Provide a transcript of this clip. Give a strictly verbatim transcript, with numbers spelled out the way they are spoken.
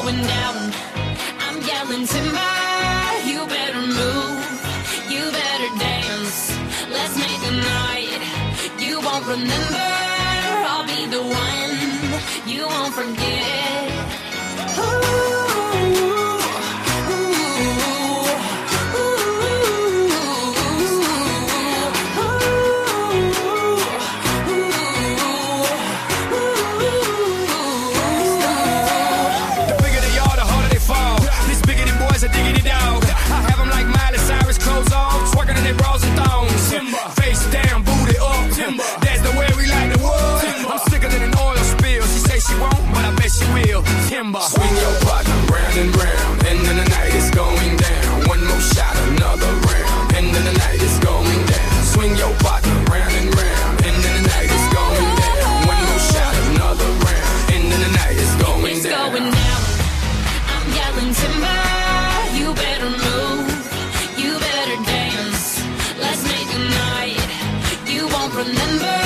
going down. I'm yelling timber, you better move, you better dance. Let's make a night you won't remember. I'll be the one you won't forget. Ooh. Swing your partner round and round, and then the night is going down. One more shot, another round, and then the night is going down. Swing your partner round and round, and then the night is going down. One more shot, another round, and then the night is going it's down. Going down. I'm yelling timber, you better move, you better dance. Let's make a night you won't remember.